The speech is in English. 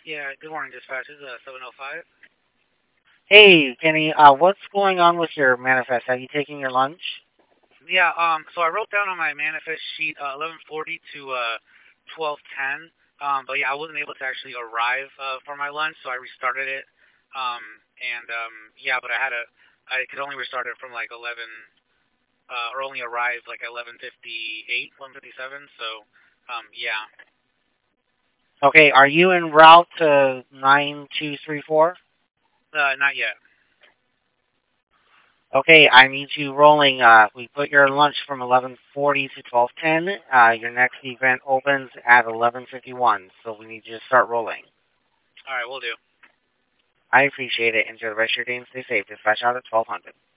Yeah, good morning, dispatch. This is 705. Hey, Penny, what's going on with your manifest? Have you taken your lunch? Yeah, so I wrote down on my manifest sheet 11:40 to 12:10. But yeah, I wasn't able to actually arrive for my lunch, so I restarted it. Um, yeah, but I could only restart it from like 11, or only arrive like 11:58, 11:57. So, yeah, Okay, are you en route to 9234? not yet. Okay, I need you rolling. We put your lunch from 11:40 to 12:10. Your next event opens at 11:51, so we need you to start rolling. All right, we'll do. I appreciate it. Enjoy the rest of your day and stay safe. Dispatch out at 1200.